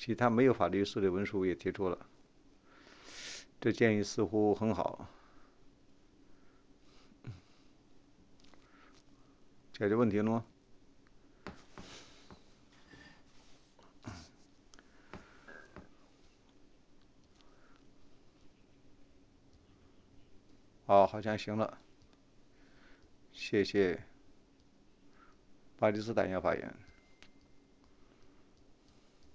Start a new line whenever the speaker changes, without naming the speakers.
其他没有法律势力文书也提出了，这建议似乎很好，解决问题了吗？好像行了，谢谢巴基斯坦要发言。